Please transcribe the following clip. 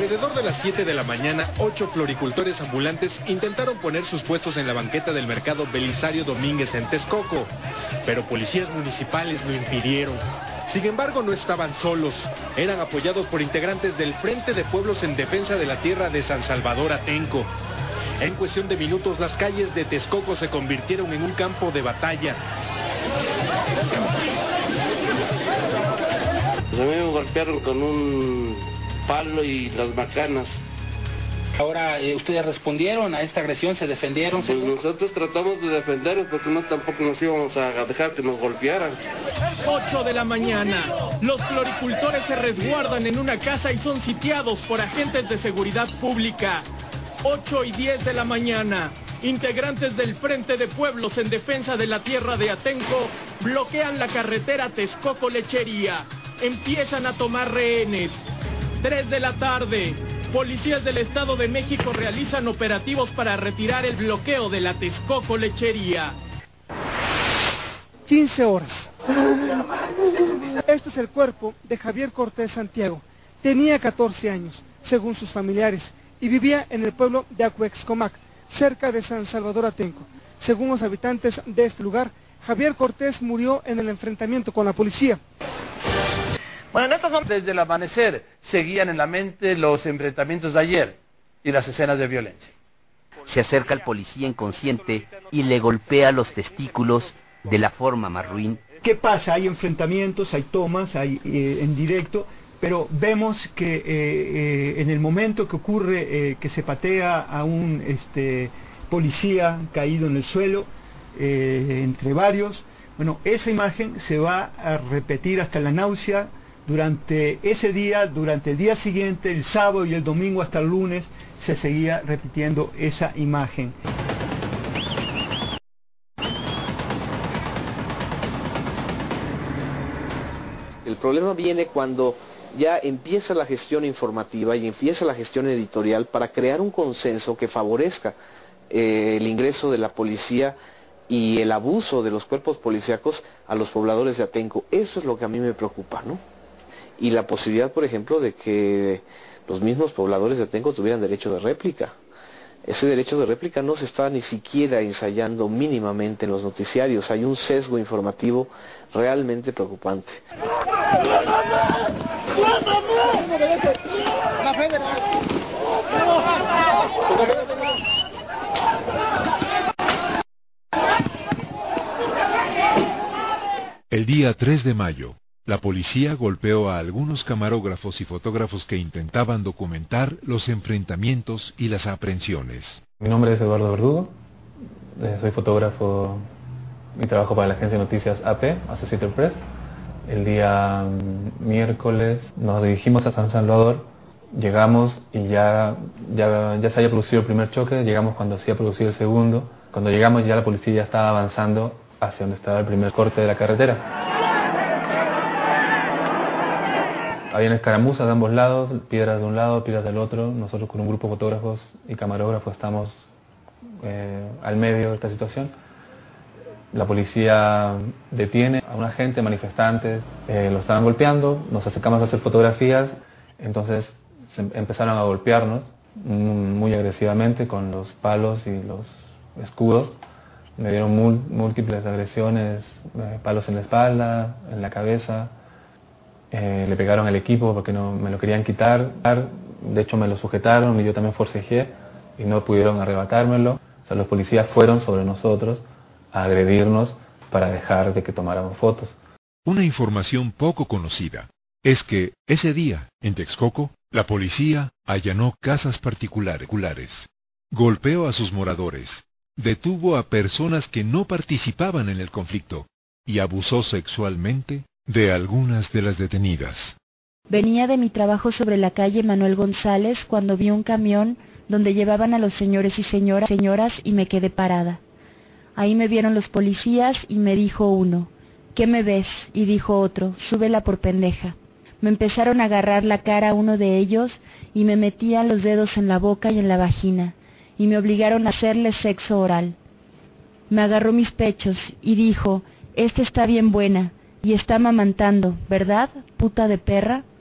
Alrededor de las 7 de la mañana, 8 floricultores ambulantes intentaron poner sus puestos en la banqueta del mercado Belisario Domínguez en Texcoco, pero policías municipales lo impidieron. Sin embargo, no estaban solos, eran apoyados por integrantes del Frente de Pueblos en Defensa de la Tierra de San Salvador Atenco. En cuestión de minutos, las calles de Texcoco se convirtieron en un campo de batalla. A mí me golpearon con un palo y las macanas. Ahora, ¿ustedes respondieron a esta agresión? ¿Se defendieron? Pues nosotros tratamos de defendernos porque no tampoco nos íbamos a dejar que nos golpearan. 8 de la mañana. Los floricultores se resguardan en una casa y son sitiados por agentes de seguridad pública. 8:10 de la mañana. Integrantes del Frente de Pueblos en Defensa de la Tierra de Atenco bloquean la carretera Texcoco-Lechería. Empiezan a tomar rehenes. 3 de la tarde. Policías del Estado de México realizan operativos para retirar el bloqueo de la Texcoco-Lechería. 15 horas. Este es el cuerpo de Javier Cortés Santiago. Tenía 14 años, según sus familiares, y vivía en el pueblo de Acuexcomac, cerca de San Salvador Atenco. Según los habitantes de este lugar, Javier Cortés murió en el enfrentamiento con la policía. Bueno, en estos momentos, desde el amanecer, seguían en la mente los enfrentamientos de ayer y las escenas de violencia. Se acerca al policía inconsciente y le golpea los testículos de la forma más ruin. ¿Qué pasa? Hay enfrentamientos, hay tomas, hay en directo, pero vemos que en el momento que ocurre que se patea a un policía caído en el suelo, entre varios, bueno, esa imagen se va a repetir hasta la náusea durante ese día, durante el día siguiente, el sábado y el domingo hasta el lunes, se seguía repitiendo esa imagen. El problema viene cuando ya empieza la gestión informativa y empieza la gestión editorial para crear un consenso que favorezca el ingreso de la policía y el abuso de los cuerpos policíacos a los pobladores de Atenco. Eso es lo que a mí me preocupa, ¿no? Y la posibilidad, por ejemplo, de que los mismos pobladores de Atenco tuvieran derecho de réplica. Ese derecho de réplica no se está ni siquiera ensayando mínimamente en los noticiarios. Hay un sesgo informativo realmente preocupante. El día 3 de mayo, la policía golpeó a algunos camarógrafos y fotógrafos que intentaban documentar los enfrentamientos y las aprehensiones. Mi nombre es Eduardo Verdugo, soy fotógrafo y trabajo para la agencia de noticias AP, Associated Press. El día miércoles nos dirigimos a San Salvador, llegamos y ya se había producido el primer choque, llegamos cuando se había producido el segundo. Cuando llegamos ya la policía ya estaba avanzando hacia donde estaba el primer corte de la carretera. Habían escaramuzas de ambos lados, piedras de un lado, piedras del otro. Nosotros con un grupo de fotógrafos y camarógrafos estamos al medio de esta situación. La policía detiene a un agente, manifestantes, lo estaban golpeando, nos acercamos a hacer fotografías, entonces empezaron a golpearnos muy agresivamente con los palos y los escudos. Me dieron múltiples agresiones, palos en la espalda, en la cabeza. Le pegaron al equipo porque no me lo querían quitar, de hecho me lo sujetaron y yo también forcejeé y no pudieron arrebatármelo. O sea, los policías fueron sobre nosotros a agredirnos para dejar de que tomáramos fotos. Una información poco conocida es que ese día, en Texcoco, la policía allanó casas particulares, golpeó a sus moradores, detuvo a personas que no participaban en el conflicto y abusó sexualmente de algunas de las detenidas. Venía de mi trabajo sobre la calle Manuel González cuando vi un camión donde llevaban a los señores y señoras y me quedé parada. Ahí me vieron los policías y me dijo uno, ¿qué me ves? Y dijo otro, súbela por pendeja. Me empezaron a agarrar la cara a uno de ellos y me metían los dedos en la boca y en la vagina y me obligaron a hacerle sexo oral. Me agarró mis pechos y dijo, esta está bien buena y está amamantando, ¿verdad, puta de perra?